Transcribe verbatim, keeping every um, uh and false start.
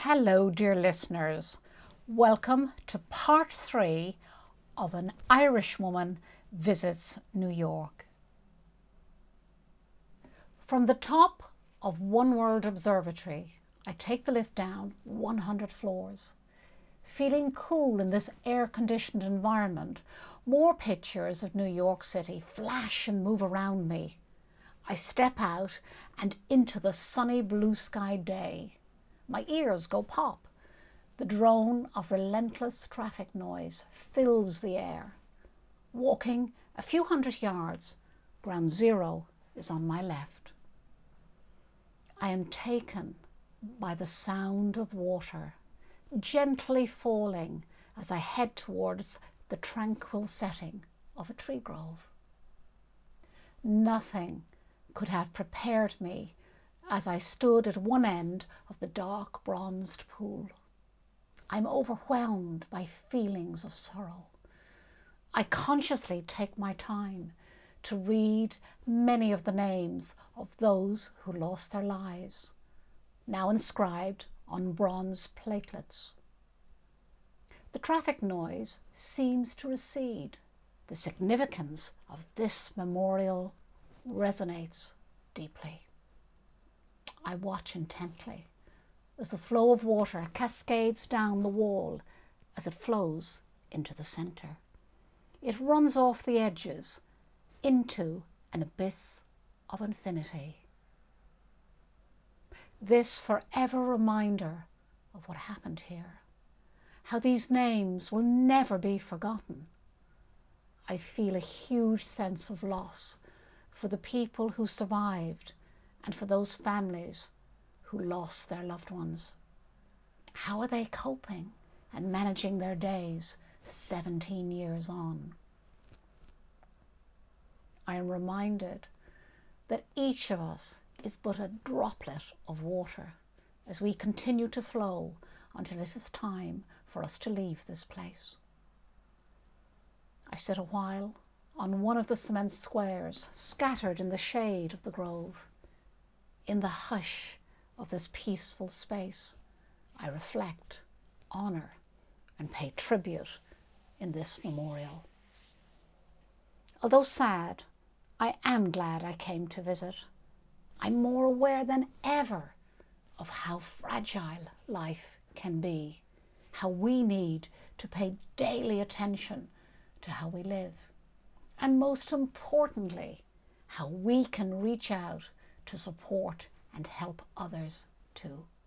Hello, dear listeners. Welcome to part three of An Irish Woman Visits New York. From the top of One World Observatory, I take the lift down one hundred floors. Feeling cool in this air-conditioned environment, more pictures of New York City flash and move around me. I step out and into the sunny blue-sky day. My ears go pop. The drone of relentless traffic noise fills the air. Walking a few hundred yards, ground zero is on my left. I am taken by the sound of water, gently falling as I head towards the tranquil setting of a tree grove. Nothing could have prepared me as I stood at one end of the dark bronzed pool. I'm overwhelmed by feelings of sorrow. I consciously take my time to read many of the names of those who lost their lives, now inscribed on bronze platelets. The traffic noise seems to recede. The significance of this memorial resonates deeply. I watch intently as the flow of water cascades down the wall as it flows into the center. It runs off the edges into an abyss of infinity. This forever reminder of what happened here, how these names will never be forgotten. I feel a huge sense of loss for the people who survived and for those families who lost their loved ones. How are they coping and managing their days seventeen years on? I am reminded that each of us is but a droplet of water as we continue to flow until it is time for us to leave this place. I sit a while on one of the cement squares scattered in the shade of the grove. In the hush of this peaceful space, I reflect, honor, and pay tribute in this memorial. Although sad, I am glad I came to visit. I'm more aware than ever of how fragile life can be, how we need to pay daily attention to how we live, and most importantly, how we can reach out to support and help others too.